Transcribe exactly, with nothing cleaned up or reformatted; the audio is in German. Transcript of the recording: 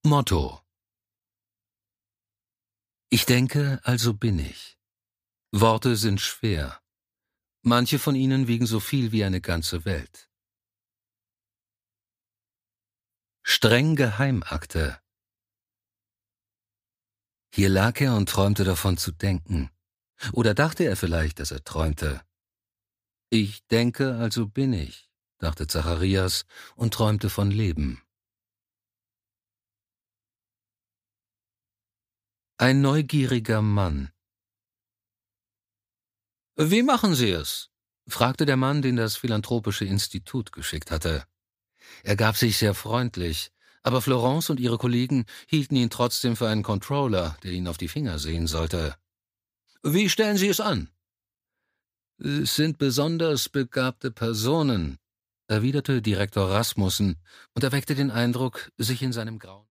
Motto: Ich denke, also bin ich. Worte sind schwer. Manche von ihnen wiegen so viel wie eine ganze Welt. Streng Geheimakte. Hier lag er und träumte davon zu denken. Oder dachte er vielleicht, dass er träumte? Ich denke, also bin ich, dachte Zacharias und träumte von Leben. Ein neugieriger Mann. »Wie machen Sie es?« fragte der Mann, den das Philanthropische Institut geschickt hatte. Er gab sich sehr freundlich, aber Florence und ihre Kollegen hielten ihn trotzdem für einen Controller, der ihnen auf die Finger sehen sollte. »Wie stellen Sie es an?« »Es sind besonders begabte Personen«, erwiderte Direktor Rasmussen und erweckte den Eindruck, sich in seinem grauen